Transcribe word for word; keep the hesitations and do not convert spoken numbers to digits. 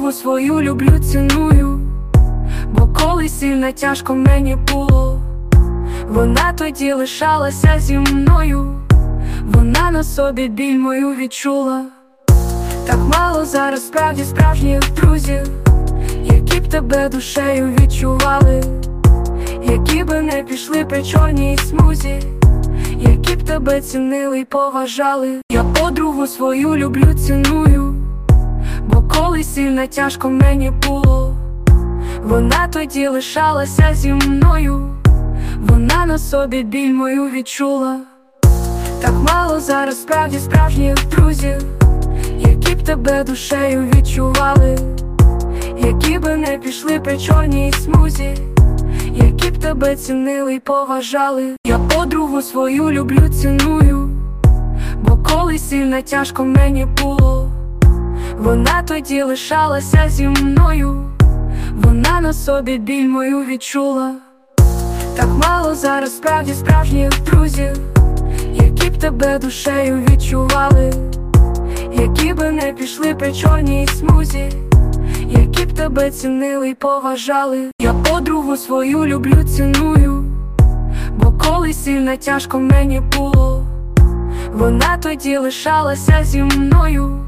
подругу свою люблю, ціную, бо коли сильно тяжко мені було, вона тоді лишалася зі мною, вона на собі біль мою відчула. Так мало зараз справді справжніх друзів, які б тебе душею відчували, які би не пішли при чорній смузі, які б тебе цінили й поважали. Я подругу свою люблю, ціную, бо коли сильно тяжко мені було, вона тоді лишалася зі мною, вона на собі біль мою відчула. Так мало зараз справді справжніх друзів, які б тебе душею відчували, які би не пішли при чорній смузі, які б тебе цінили й поважали. Я подругу свою люблю, ціную, бо коли сильно тяжко мені було, вона тоді лишалася зі мною, вона на собі біль мою відчула. Так мало зараз справді справжніх друзів, які б тебе душею відчували, які би не пішли при чорній смузі, які б тебе цінили й поважали. Я подругу свою люблю, ціную, бо коли сильно тяжко мені було, вона тоді лишалася зі мною,